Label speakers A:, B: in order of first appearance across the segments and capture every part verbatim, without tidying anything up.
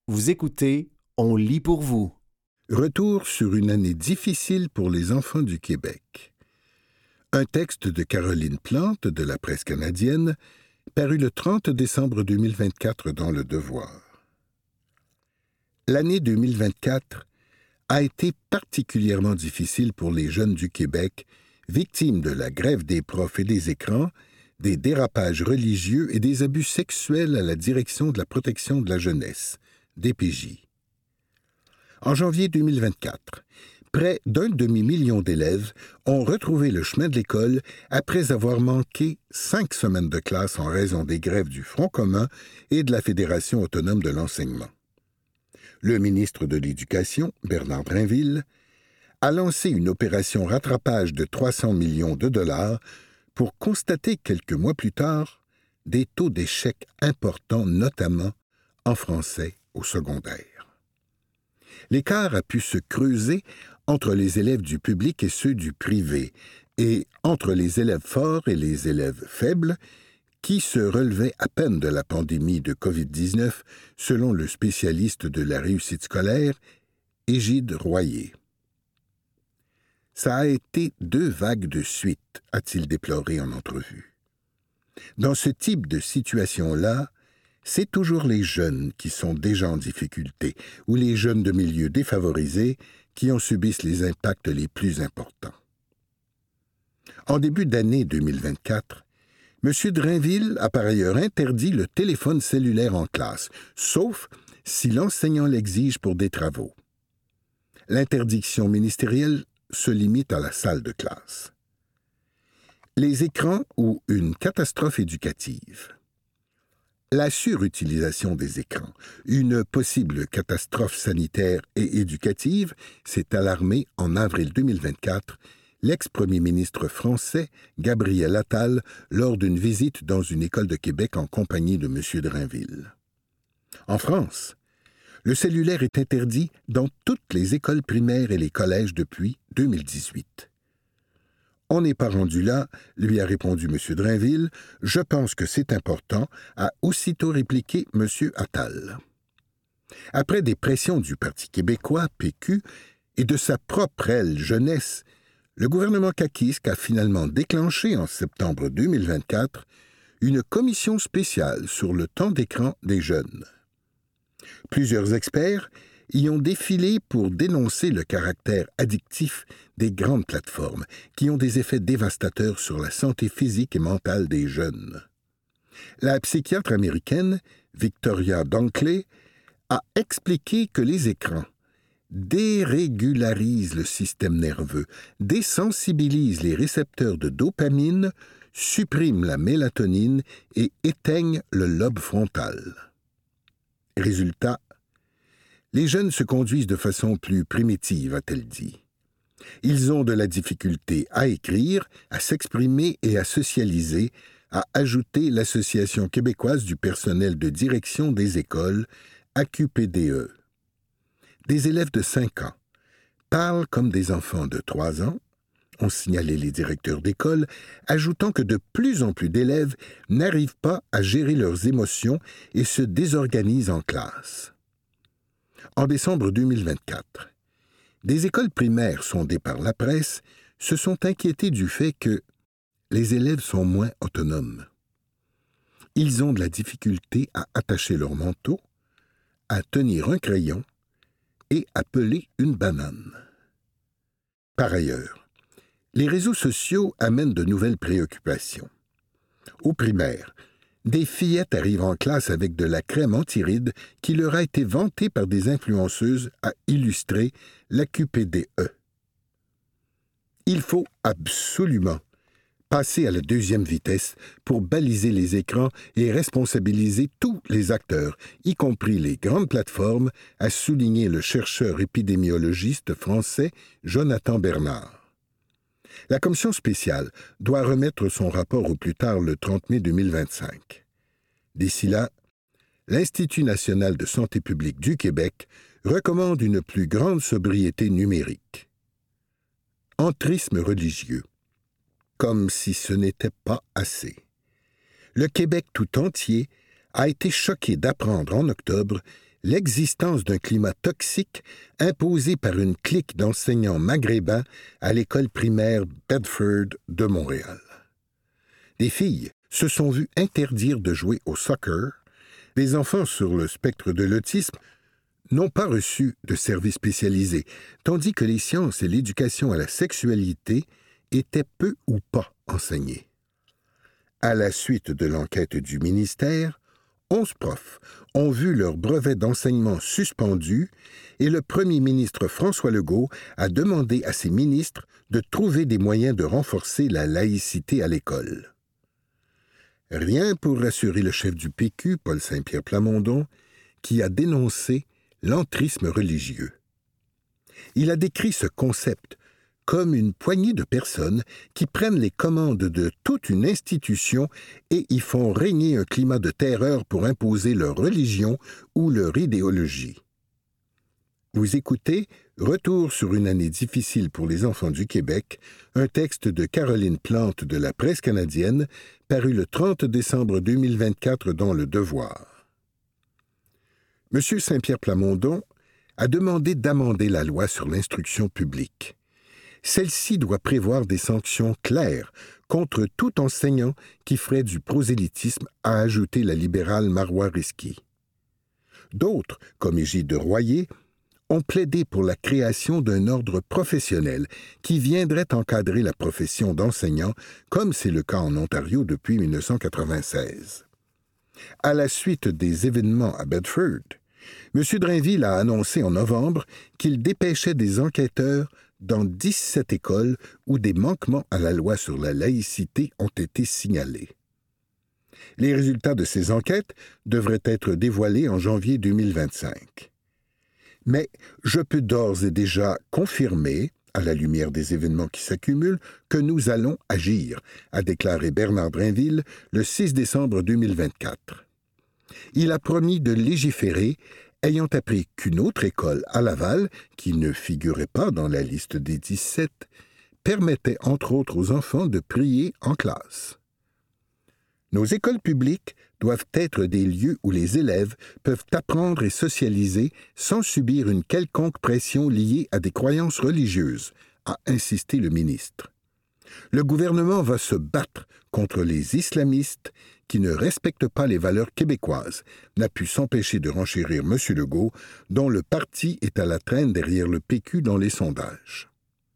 A: Vous écoutez On lit pour vous.
B: Retour sur une année difficile pour les enfants du Québec. Un texte de Caroline Plante de la Presse canadienne, paru le trente décembre deux mille vingt-quatre dans Le Devoir. L'année deux mille vingt-quatre a été particulièrement difficile pour les jeunes du Québec, victimes de la grève des profs et des écrans, des dérapages religieux et des abus sexuels à la Direction de la protection de la jeunesse, D P J. En janvier deux mille vingt-quatre, près d'un demi-million d'élèves ont retrouvé le chemin de l'école après avoir manqué cinq semaines de classe en raison des grèves du Front commun et de la Fédération autonome de l'enseignement. Le ministre de l'Éducation, Bernard Drinville, a lancé une opération rattrapage de trois cents millions de dollars pour constater quelques mois plus tard des taux d'échec importants, notamment en français au secondaire. L'écart a pu se creuser entre les élèves du public et ceux du privé, et entre les élèves forts et les élèves faibles, qui se relevaient à peine de la pandémie de covid dix-neuf, selon le spécialiste de la réussite scolaire, Égide Royer. Ça a été deux vagues de suite, a-t-il déploré en entrevue. Dans ce type de situation-là, c'est toujours les jeunes qui sont déjà en difficulté, ou les jeunes de milieux défavorisés qui en subissent les impacts les plus importants. En début d'année deux mille vingt-quatre, M. Drinville a par ailleurs interdit le téléphone cellulaire en classe, sauf si l'enseignant l'exige pour des travaux. L'interdiction ministérielle se limite à la salle de classe. Les écrans ou une catastrophe éducative. La surutilisation des écrans, une possible catastrophe sanitaire et éducative, s'est alarmée en avril deux mille vingt-quatre, l'ex-premier ministre français Gabriel Attal lors d'une visite dans une école de Québec en compagnie de M. Drinville. En France, le cellulaire est interdit dans toutes les écoles primaires et les collèges depuis deux mille dix-huit. « On n'est pas rendu là », lui a répondu M. Drinville. « Je pense que c'est important », a aussitôt répliqué M. Attal. Après des pressions du Parti québécois, P Q, et de sa propre aile jeunesse, le gouvernement caquiste a finalement déclenché en septembre deux mille vingt-quatre une commission spéciale sur le temps d'écran des jeunes. Plusieurs experts y ont défilé pour dénoncer le caractère addictif des grandes plateformes qui ont des effets dévastateurs sur la santé physique et mentale des jeunes. La psychiatre américaine Victoria Dunckley a expliqué que les écrans dérégularisent le système nerveux, désensibilisent les récepteurs de dopamine, suppriment la mélatonine et éteignent le lobe frontal. Résultat, les jeunes se conduisent de façon plus primitive, a-t-elle dit. Ils ont de la difficulté à écrire, à s'exprimer et à socialiser, a ajouté l'Association québécoise du personnel de direction des écoles, A Q P D E. Des élèves de cinq ans parlent comme des enfants de trois ans, ont signalé les directeurs d'école, ajoutant que de plus en plus d'élèves n'arrivent pas à gérer leurs émotions et se désorganisent en classe. En décembre deux mille vingt-quatre, des écoles primaires sondées par la presse se sont inquiétées du fait que les élèves sont moins autonomes. Ils ont de la difficulté à attacher leur manteau, à tenir un crayon et à peler une banane. Par ailleurs, les réseaux sociaux amènent de nouvelles préoccupations. Au primaire, des fillettes arrivent en classe avec de la crème anti-rides qui leur a été vantée par des influenceuses, a illustré l'A Q P D E. Il faut absolument passer à la deuxième vitesse pour baliser les écrans et responsabiliser tous les acteurs, y compris les grandes plateformes, a souligné le chercheur épidémiologiste français Jonathan Bernard. La commission spéciale doit remettre son rapport au plus tard le trente mai deux mille vingt-cinq. D'ici là, l'Institut national de santé publique du Québec recommande une plus grande sobriété numérique. Entrisme religieux. Comme si ce n'était pas assez. Le Québec tout entier a été choqué d'apprendre en octobre l'existence d'un climat toxique imposé par une clique d'enseignants maghrébins à l'école primaire Bedford de Montréal. Des filles se sont vues interdire de jouer au soccer. Des enfants sur le spectre de l'autisme n'ont pas reçu de services spécialisés, tandis que les sciences et l'éducation à la sexualité étaient peu ou pas enseignées. À la suite de l'enquête du ministère, onze profs ont vu leur brevet d'enseignement suspendu et le premier ministre François Legault a demandé à ses ministres de trouver des moyens de renforcer la laïcité à l'école. Rien pour rassurer le chef du P Q, Paul Saint-Pierre Plamondon, qui a dénoncé l'entrisme religieux. Il a décrit ce concept comme une poignée de personnes qui prennent les commandes de toute une institution et y font régner un climat de terreur pour imposer leur religion ou leur idéologie. Vous écoutez Retour sur une année difficile pour les enfants du Québec, un texte de Caroline Plante de la Presse canadienne, paru le trente décembre deux mille vingt-quatre dans Le Devoir. M. Saint-Pierre Plamondon a demandé d'amender la loi sur l'instruction publique. Celle-ci doit prévoir des sanctions claires contre tout enseignant qui ferait du prosélytisme, a ajouté la libérale Marois Risky. D'autres, comme Égide Royer, ont plaidé pour la création d'un ordre professionnel qui viendrait encadrer la profession d'enseignant, comme c'est le cas en Ontario depuis dix-neuf cent quatre-vingt-seize. À la suite des événements à Bedford, M. Drainville a annoncé en novembre qu'il dépêchait des enquêteurs dans dix-sept écoles où des manquements à la loi sur la laïcité ont été signalés. Les résultats de ces enquêtes devraient être dévoilés en janvier deux mille vingt-cinq. Mais je peux d'ores et déjà confirmer, à la lumière des événements qui s'accumulent, que nous allons agir, a déclaré Bernard Drainville le six décembre deux mille vingt-quatre. Il a promis de légiférer, ayant appris qu'une autre école à Laval, qui ne figurait pas dans la liste des dix-sept, permettait entre autres aux enfants de prier en classe. Nos écoles publiques doivent être des lieux où les élèves peuvent apprendre et socialiser sans subir une quelconque pression liée à des croyances religieuses, a insisté le ministre. Le gouvernement va se battre contre les islamistes qui ne respectent pas les valeurs québécoises, n'a pu s'empêcher de renchérir M. Legault, dont le parti est à la traîne derrière le P Q dans les sondages.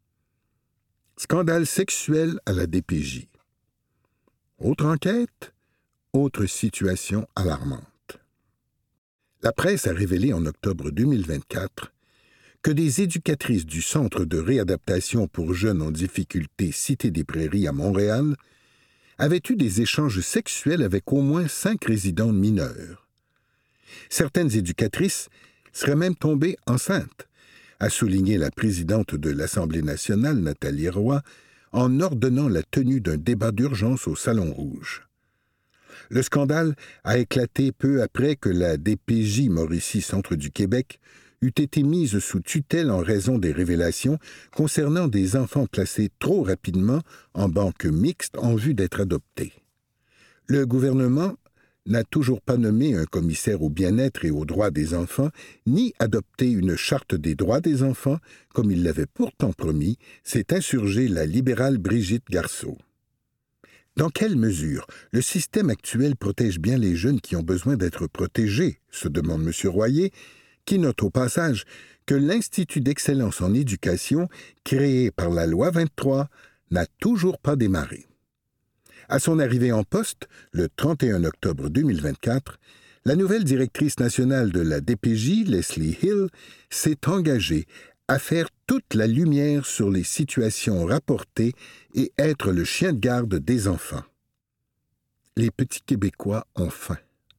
B: Scandale sexuel à la D P J. Autre enquête, autre situation alarmante. La presse a révélé en octobre deux mille vingt-quatre que des éducatrices du Centre de réadaptation pour jeunes en difficulté Cité des Prairies à Montréal avaient eu des échanges sexuels avec au moins cinq résidents mineurs. Certaines éducatrices seraient même tombées enceintes, a souligné la présidente de l'Assemblée nationale, Nathalie Roy, en ordonnant la tenue d'un débat d'urgence au Salon Rouge. Le scandale a éclaté peu après que la D P J Mauricie Centre du Québec eût été mise sous tutelle en raison des révélations concernant des enfants placés trop rapidement en banque mixte en vue d'être adoptés. Le gouvernement n'a toujours pas nommé un commissaire au bien-être et aux droits des enfants, ni adopté une charte des droits des enfants, comme il l'avait pourtant promis, s'est insurgée la libérale Brigitte Garceau. Dans quelle mesure le système actuel protège bien les jeunes qui ont besoin d'être protégés, se demande M. Royer, qui note au passage que l'Institut d'excellence en éducation, créé par la loi vingt-trois, n'a toujours pas démarré. À son arrivée en poste, le trente et un octobre deux mille vingt-quatre, la nouvelle directrice nationale de la D P J, Leslie Hill, s'est engagée à faire toute la lumière sur les situations rapportées et être le chien de garde des enfants. Les petits Québécois ont faim.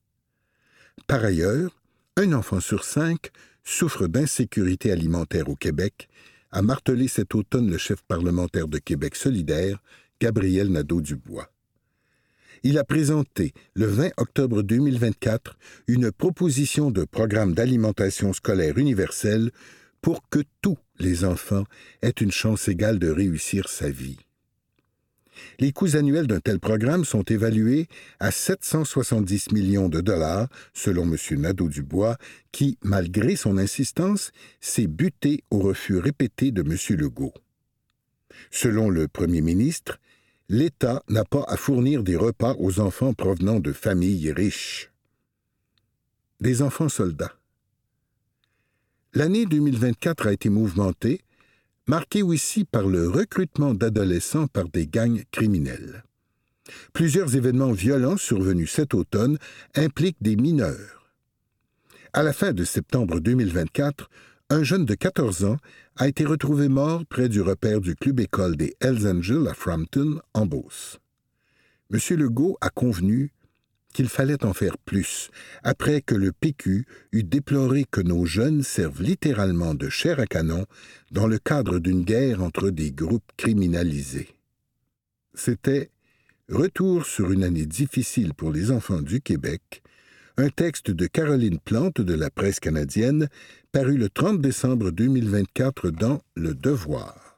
B: Par ailleurs, un enfant sur cinq souffre d'insécurité alimentaire au Québec, a martelé cet automne le chef parlementaire de Québec solidaire, Gabriel Nadeau-Dubois. Il a présenté, le vingt octobre deux mille vingt-quatre, une proposition de programme d'alimentation scolaire universelle pour que tous les enfants aient une chance égale de réussir sa vie. Les coûts annuels d'un tel programme sont évalués à sept cent soixante-dix millions de dollars, selon M. Nadeau-Dubois, qui, malgré son insistance, s'est buté au refus répété de M. Legault. Selon le premier ministre, l'État n'a pas à fournir des repas aux enfants provenant de familles riches. Des enfants soldats. L'année deux mille vingt-quatre a été mouvementée, marquée aussi par le recrutement d'adolescents par des gangs criminels. Plusieurs événements violents survenus cet automne impliquent des mineurs. À la fin de septembre deux mille vingt-quatre, un jeune de quatorze ans a été retrouvé mort près du repère du club-école des Hells Angels à Frampton, en Beauce. M. Legault a convenu qu'il fallait en faire plus, après que le P Q eut déploré que nos jeunes servent littéralement de chair à canon dans le cadre d'une guerre entre des groupes criminalisés. C'était « Retour sur une année difficile pour les enfants du Québec », un texte de Caroline Plante de la Presse canadienne, paru le trente décembre deux mille vingt-quatre dans Le Devoir.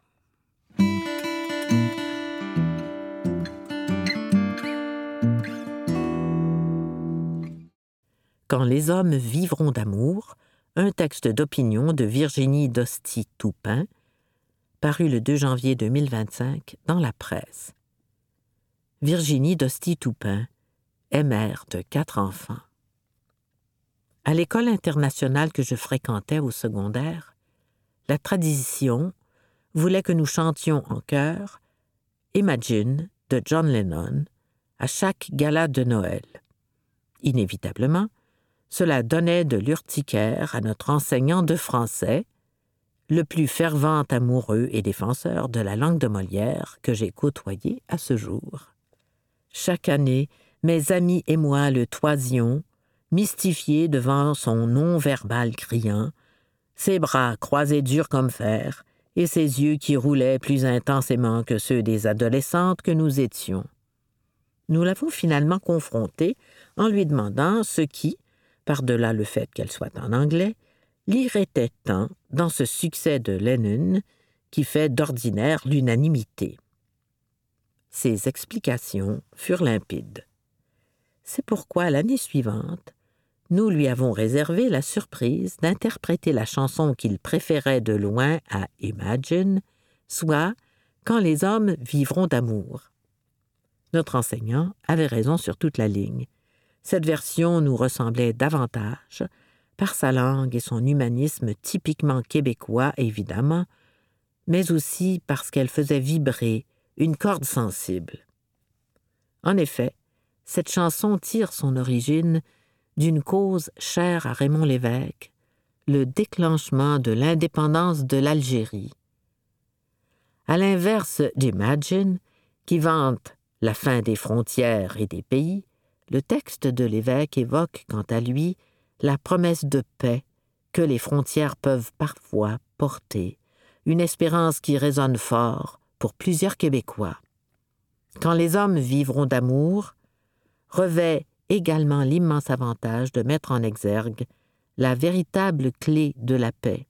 C: Quand les hommes vivront d'amour, un texte d'opinion de Virginie Dostie-Toupin, paru le deux janvier deux mille vingt-cinq dans La Presse. Virginie Dostie-Toupin est mère de quatre enfants. À l'école internationale que je fréquentais au secondaire, la tradition voulait que nous chantions en chœur « Imagine » de John Lennon à chaque gala de Noël. Inévitablement, cela donnait de l'urticaire à notre enseignant de français, le plus fervent amoureux et défenseur de la langue de Molière que j'ai côtoyé à ce jour. Chaque année, mes amis et moi le toisions, mystifiés devant son non-verbal criant, ses bras croisés durs comme fer et ses yeux qui roulaient plus intensément que ceux des adolescentes que nous étions. Nous l'avons finalement confronté en lui demandant ce qui, par-delà le fait qu'elle soit en anglais, l'irritait tant dans ce succès de Lennon qui fait d'ordinaire l'unanimité. Ses explications furent limpides. C'est pourquoi l'année suivante, nous lui avons réservé la surprise d'interpréter la chanson qu'il préférait de loin à « Imagine », soit « Quand les hommes vivront d'amour ». Notre enseignant avait raison sur toute la ligne. Cette version nous ressemblait davantage, par sa langue et son humanisme typiquement québécois, évidemment, mais aussi parce qu'elle faisait vibrer une corde sensible. En effet, cette chanson tire son origine d'une cause chère à Raymond Lévesque, le déclenchement de l'indépendance de l'Algérie. À l'inverse d'Imagine, qui vante la fin des frontières et des pays, le texte de Lévesque évoque, quant à lui, la promesse de paix que les frontières peuvent parfois porter, une espérance qui résonne fort pour plusieurs Québécois. Quand les hommes vivront d'amour, revêt également l'immense avantage de mettre en exergue la véritable clé de la paix.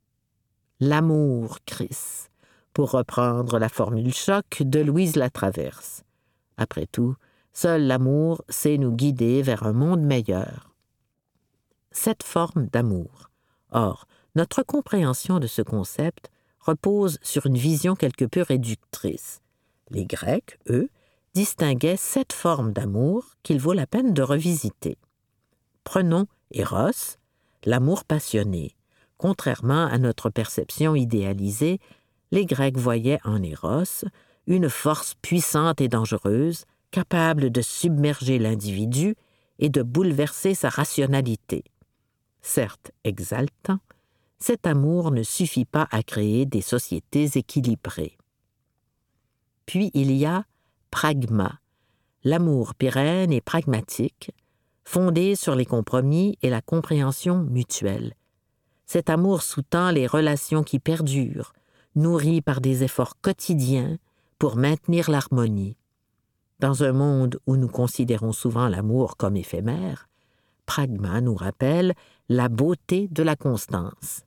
C: L'amour, Chris, pour reprendre la formule choc de Louise Latraverse. Après tout, seul l'amour sait nous guider vers un monde meilleur. Cette forme d'amour. Or, notre compréhension de ce concept repose sur une vision quelque peu réductrice. Les Grecs, eux, distinguaient sept formes d'amour qu'il vaut la peine de revisiter. Prenons Eros, l'amour passionné. Contrairement à notre perception idéalisée, les Grecs voyaient en Eros une force puissante et dangereuse, capable de submerger l'individu et de bouleverser sa rationalité. Certes exaltant, cet amour ne suffit pas à créer des sociétés équilibrées. Puis il y a pragma, l'amour pérenne et pragmatique, fondé sur les compromis et la compréhension mutuelle. Cet amour sous-tend les relations qui perdurent, nourries par des efforts quotidiens pour maintenir l'harmonie. Dans un monde où nous considérons souvent l'amour comme éphémère, pragma nous rappelle la beauté de la constance.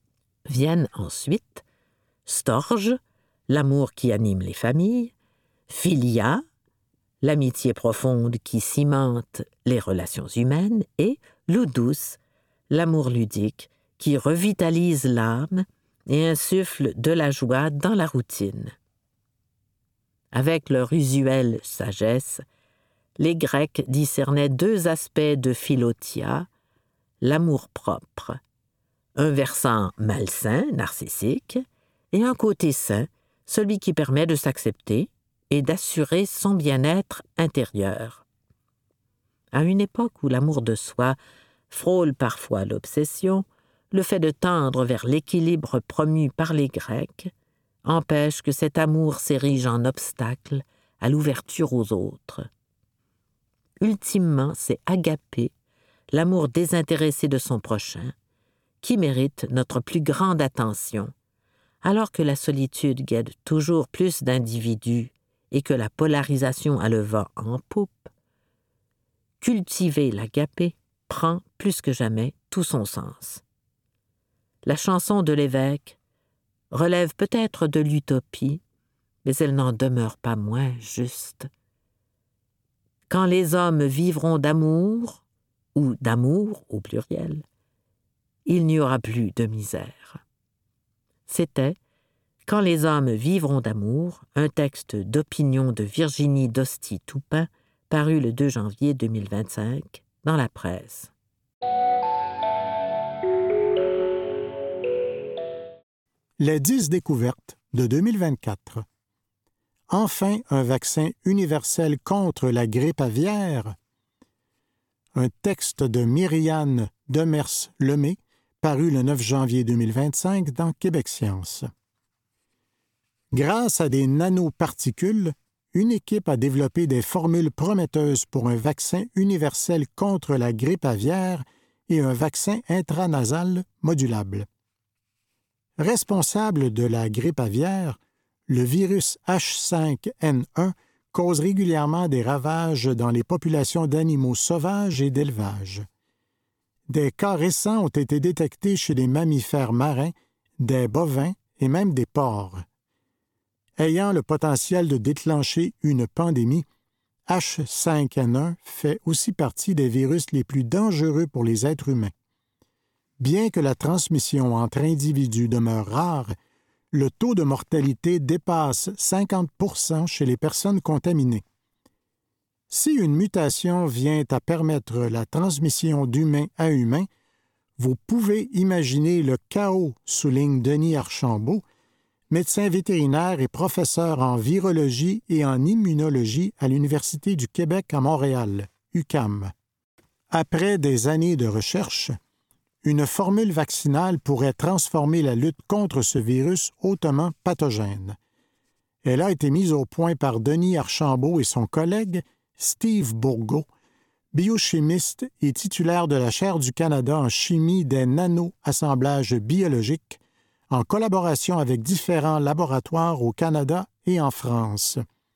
C: Viennent ensuite storge, l'amour qui anime les familles, Philia, l'amitié profonde qui cimente les relations humaines, et ludus, l'amour ludique qui revitalise l'âme et insuffle de la joie dans la routine. Avec leur usuelle sagesse, les Grecs discernaient deux aspects de philotia, l'amour-propre, un versant malsain, narcissique, et un côté sain, celui qui permet de s'accepter et d'assurer son bien-être intérieur. À une époque où l'amour de soi frôle parfois l'obsession, le fait de tendre vers l'équilibre promu par les Grecs empêche que cet amour s'érige en obstacle à l'ouverture aux autres. Ultimement, c'est agapé, l'amour désintéressé de son prochain, qui mérite notre plus grande attention, alors que la solitude guette toujours plus d'individus et que la polarisation a le vent en poupe. Cultiver l'agapé prend, plus que jamais, tout son sens. La chanson de l'évêque relève peut-être de l'utopie, mais elle n'en demeure pas moins juste. Quand les hommes vivront d'amour, ou d'amour au pluriel, il n'y aura plus de misère. C'était « Quand les hommes vivront d'amour », un texte d'opinion de Virginie Dostie-Toupin, paru le deux janvier deux mille vingt-cinq dans la presse.
D: Les dix découvertes de deux mille vingt-quatre. Enfin, un vaccin universel contre la grippe aviaire. Un texte de Myriane Demers-Lemay, paru le neuf janvier deux mille vingt-cinq dans Québec Science. Grâce à des nanoparticules, une équipe a développé des formules prometteuses pour un vaccin universel contre la grippe aviaire et un vaccin intranasal modulable. Responsable de la grippe aviaire, le virus H cinq N un cause régulièrement des ravages dans les populations d'animaux sauvages et d'élevage. Des cas récents ont été détectés chez des mammifères marins, des bovins et même des porcs. Ayant le potentiel de déclencher une pandémie, H cinq N un fait aussi partie des virus les plus dangereux pour les êtres humains. Bien que la transmission entre individus demeure rare, le taux de mortalité dépasse cinquante pour cent chez les personnes contaminées. Si une mutation vient à permettre la transmission d'humain à humain, vous pouvez imaginer le chaos, souligne Denis Archambault, médecin vétérinaire et professeur en virologie et en immunologie à l'Université du Québec à Montréal, U Q A M. Après des années de recherche, une formule vaccinale pourrait transformer la lutte contre ce virus hautement pathogène. Elle a été mise au point par Denis Archambault et son collègue Steve Bourgault, biochimiste et titulaire de la chaire du Canada en chimie des nano-assemblages biologiques, en collaboration avec différents laboratoires au Canada et en France.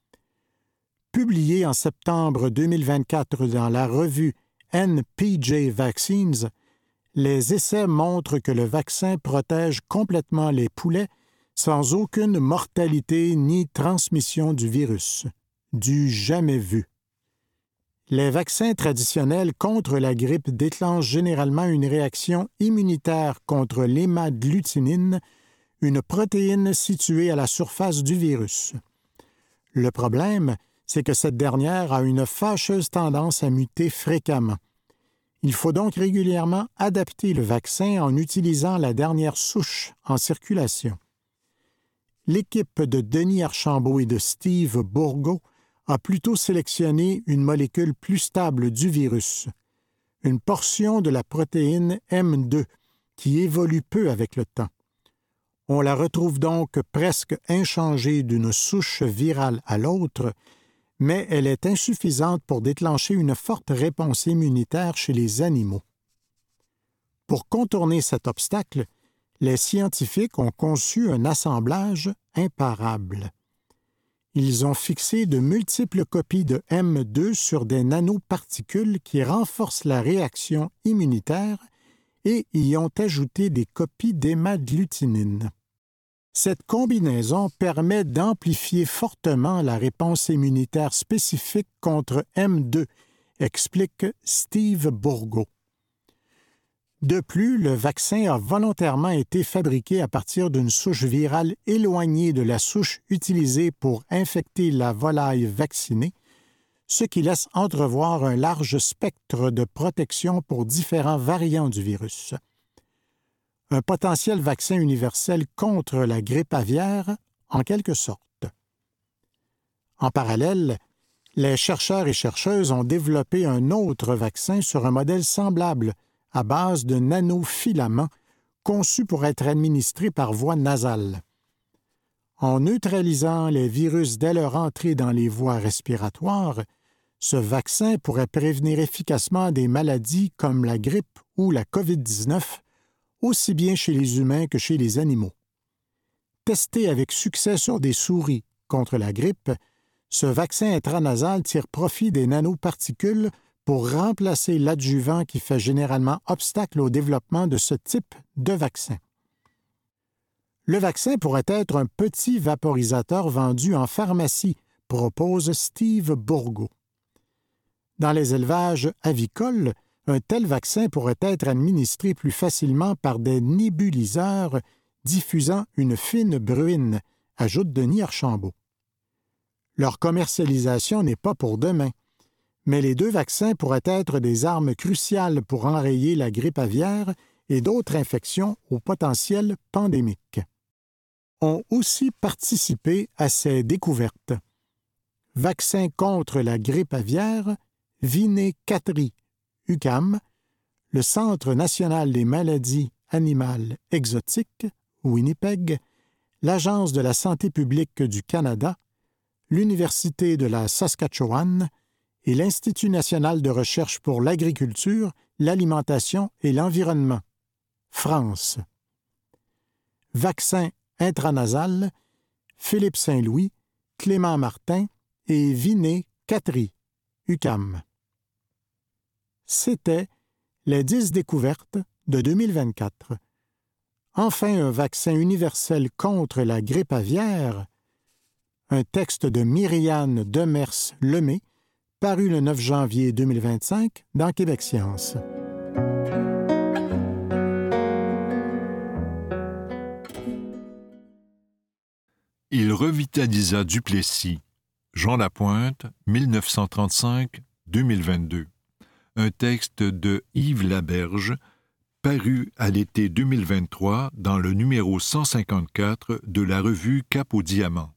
D: Publié en septembre deux mille vingt-quatre dans la revue N P J Vaccines, les essais montrent que le vaccin protège complètement les poulets sans aucune mortalité ni transmission du virus. Du jamais vu. Les vaccins traditionnels contre la grippe déclenchent généralement une réaction immunitaire contre l'hémagglutinine, une protéine située à la surface du virus. Le problème, c'est que cette dernière a une fâcheuse tendance à muter fréquemment. Il faut donc régulièrement adapter le vaccin en utilisant la dernière souche en circulation. L'équipe de Denis Archambault et de Steve Bourgault a plutôt sélectionné une molécule plus stable du virus, une portion de la protéine M deux, qui évolue peu avec le temps. On la retrouve donc presque inchangée d'une souche virale à l'autre, mais elle est insuffisante pour déclencher une forte réponse immunitaire chez les animaux. Pour contourner cet obstacle, les scientifiques ont conçu un assemblage imparable. Ils ont fixé de multiples copies de M deux sur des nanoparticules qui renforcent la réaction immunitaire et y ont ajouté des copies d'hémagglutinine. Cette combinaison permet d'amplifier fortement la réponse immunitaire spécifique contre M deux, explique Steve Bourgault. De plus, le vaccin a volontairement été fabriqué à partir d'une souche virale éloignée de la souche utilisée pour infecter la volaille vaccinée, ce qui laisse entrevoir un large spectre de protection pour différents variants du virus. Un potentiel vaccin universel contre la grippe aviaire, en quelque sorte. En parallèle, les chercheurs et chercheuses ont développé un autre vaccin sur un modèle semblable, à base de nanofilaments, conçus pour être administrés par voie nasale. En neutralisant les virus dès leur entrée dans les voies respiratoires, ce vaccin pourrait prévenir efficacement des maladies comme la grippe ou la covid dix-neuf, aussi bien chez les humains que chez les animaux. Testé avec succès sur des souris contre la grippe, ce vaccin intranasal tire profit des nanoparticules pour remplacer l'adjuvant qui fait généralement obstacle au développement de ce type de vaccin. Le vaccin pourrait être un petit vaporisateur vendu en pharmacie, propose Steve Bourgault. Dans les élevages avicoles, un tel vaccin pourrait être administré plus facilement par des nébuliseurs diffusant une fine bruine, ajoute Denis Archambault. Leur commercialisation n'est pas pour demain, mais les deux vaccins pourraient être des armes cruciales pour enrayer la grippe aviaire et d'autres infections au potentiel pandémique. Ont aussi participé à ces découvertes. Vaccin contre la grippe aviaire, Vinay-Katri, U Q A M, le Centre national des maladies animales exotiques, Winnipeg, l'Agence de la santé publique du Canada, l'Université de la Saskatchewan et l'Institut national de recherche pour l'agriculture, l'alimentation et l'environnement, France. Vaccin intranasal, Philippe Saint-Louis, Clément Martin et Vinay-Katri, U Q A M. C'était les dix découvertes de deux mille vingt-quatre. Enfin, un vaccin universel contre la grippe aviaire, un texte de Myriane Demers-Lemay, paru le neuf janvier deux mille vingt-cinq dans Québec Science.
E: Il revitalisa Duplessis. Jean Lapointe, mille neuf cent trente-cinq à deux mille vingt-deux. Un texte de Yves Laberge, paru à l'été deux mille vingt-trois dans le numéro cent cinquante-quatre de la revue Cap au Diamant.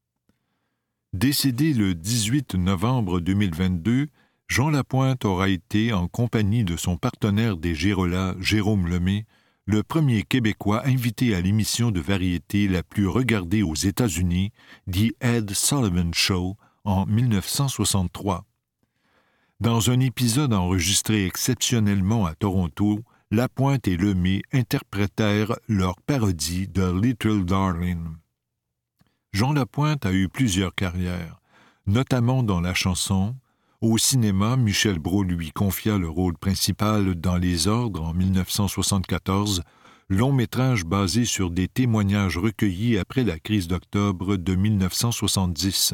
E: Décédé le dix-huit novembre deux mille vingt-deux, Jean Lapointe aura été, en compagnie de son partenaire des Gérolas, Jérôme Lemay, le premier Québécois invité à l'émission de variété la plus regardée aux États-Unis, The Ed Sullivan Show, en mille neuf cent soixante-trois. Dans un épisode enregistré exceptionnellement à Toronto, Lapointe et Lemay interprétèrent leur parodie de Little Darling. Jean Lapointe a eu plusieurs carrières, notamment dans la chanson. Au cinéma, Michel Brault lui confia le rôle principal dans Les Ordres en mille neuf cent soixante-quatorze, long métrage basé sur des témoignages recueillis après la crise d'octobre de mille neuf cent soixante-dix.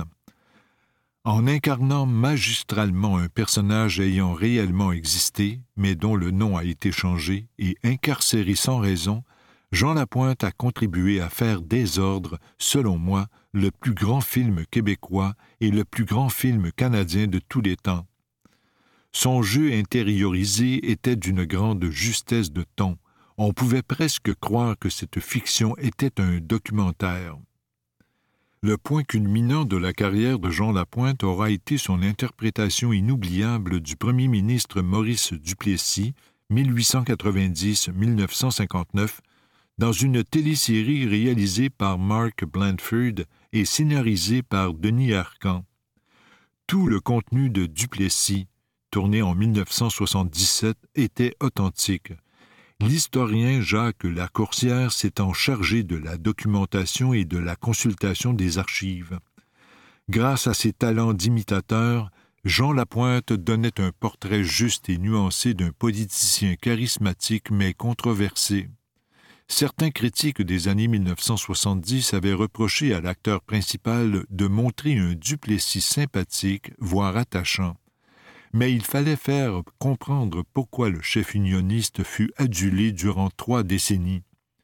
E: En incarnant magistralement un personnage ayant réellement existé, mais dont le nom a été changé et incarcéré sans raison, Jean Lapointe a contribué à faire des Ordres, selon moi, le plus grand film québécois et le plus grand film canadien de tous les temps. Son jeu intériorisé était d'une grande justesse de ton. On pouvait presque croire que cette fiction était un documentaire. Le point culminant de la carrière de Jean Lapointe aura été son interprétation inoubliable du premier ministre Maurice Duplessis, mille huit cent quatre-vingt-dix à mille neuf cent cinquante-neuf, dans une télésérie réalisée par Mark Blandford et scénarisée par Denis Arcand. Tout le contenu de Duplessis, tourné en mille neuf cent soixante-dix-sept, était authentique. L'historien Jacques Lacourcière s'étant chargé de la documentation et de la consultation des archives. Grâce à ses talents d'imitateur, Jean Lapointe donnait un portrait juste et nuancé d'un politicien charismatique mais controversé. Certains critiques des années mille neuf cent soixante-dix avaient reproché à l'acteur principal de montrer un Duplessis sympathique, voire attachant. Mais il fallait faire comprendre pourquoi le chef unioniste fut adulé durant trois décennies.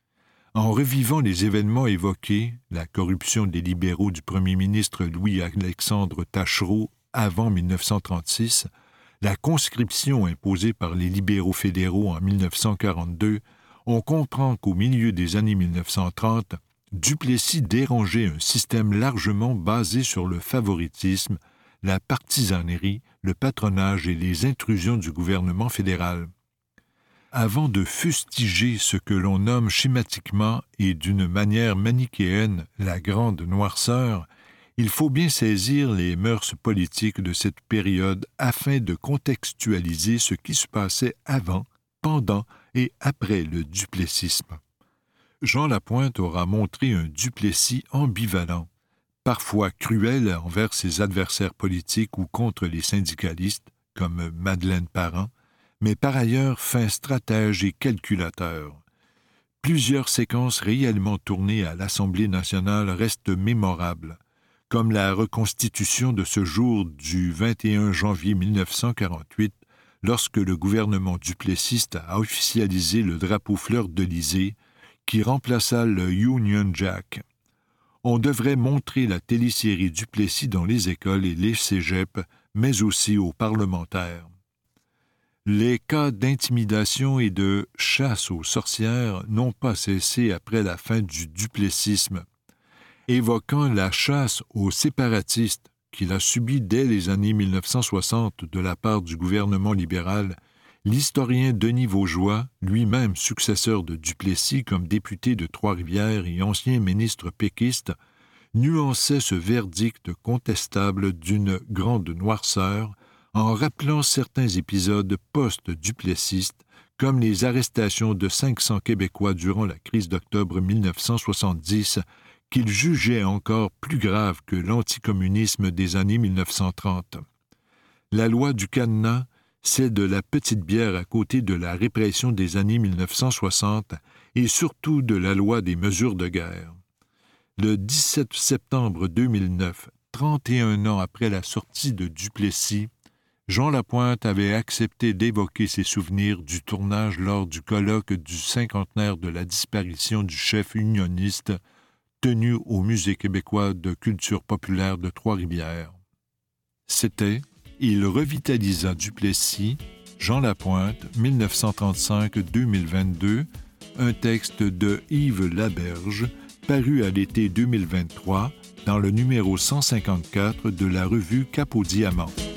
E: En revivant les événements évoqués, la corruption des libéraux du premier ministre Louis-Alexandre Taschereau avant mille neuf cent trente-six, la conscription imposée par les libéraux fédéraux en mille neuf cent quarante-deux, on comprend qu'au milieu des années mille neuf cent trente, Duplessis dérangeait un système largement basé sur le favoritisme, la partisanerie, le patronage et les intrusions du gouvernement fédéral. Avant de fustiger ce que l'on nomme schématiquement et d'une manière manichéenne la grande noirceur, il faut bien saisir les mœurs politiques de cette période afin de contextualiser ce qui se passait avant, pendant et après le duplessisme. Jean Lapointe aura montré un Duplessis ambivalent, parfois cruel envers ses adversaires politiques ou contre les syndicalistes, comme Madeleine Parent, mais par ailleurs fin stratège et calculateur. Plusieurs séquences réellement tournées à l'Assemblée nationale restent mémorables, comme la reconstitution de ce jour du vingt et un janvier mille neuf cent quarante-huit, lorsque le gouvernement duplessiste a officialisé le drapeau fleur-de-lysée qui remplaça le Union Jack. On devrait montrer la télésérie Duplessis dans les écoles et les cégeps, mais aussi aux parlementaires. Les cas d'intimidation et de chasse aux sorcières n'ont pas cessé après la fin du duplessisme. Évoquant la chasse aux séparatistes qu'il a subie dès les années mille neuf cent soixante de la part du gouvernement libéral, l'historien Denis Vaugeois, lui-même successeur de Duplessis comme député de Trois-Rivières et ancien ministre péquiste, nuançait ce verdict contestable d'une grande noirceur en rappelant certains épisodes post-duplessistes comme les arrestations de cinq cents Québécois durant la crise d'octobre mille neuf cent soixante-dix, qu'il jugeait encore plus grave que l'anticommunisme des années mille neuf cent trente. La loi du cadenas, c'est de la petite bière à côté de la répression des années mille neuf cent soixante et surtout de la loi des mesures de guerre. Le dix-sept septembre deux mille neuf, trente et un ans après la sortie de Duplessis, Jean Lapointe avait accepté d'évoquer ses souvenirs du tournage lors du colloque du cinquantenaire de la disparition du chef unioniste tenu au Musée québécois de culture populaire de Trois-Rivières. C'était « Il revitalisa Duplessis, Jean Lapointe, mille neuf cent trente-cinq à deux mille vingt-deux », un texte de Yves Laberge, paru à l'été deux mille vingt-trois dans le numéro cent cinquante-quatre de la revue Cap au Diamant.